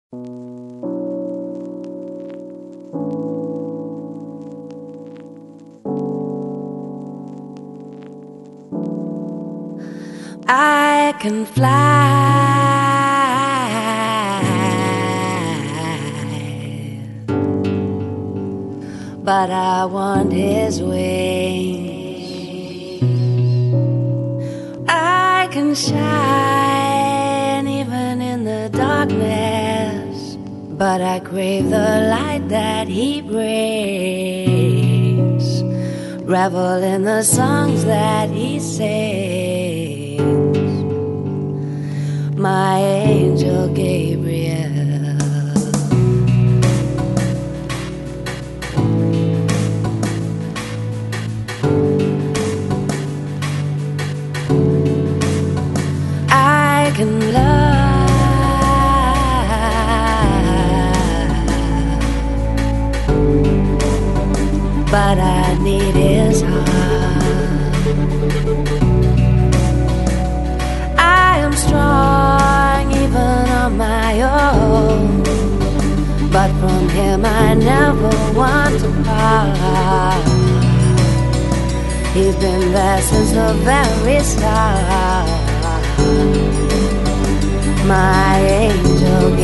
I can fly, but I want his wings. I can shine even in the darkness, but I crave the light that he brings. Revel in the songs that he sings. My angel Gabriel. I can love, but I need his heart. I am strong even on my own, but from him I never want to part. He's been there since the very start. My angel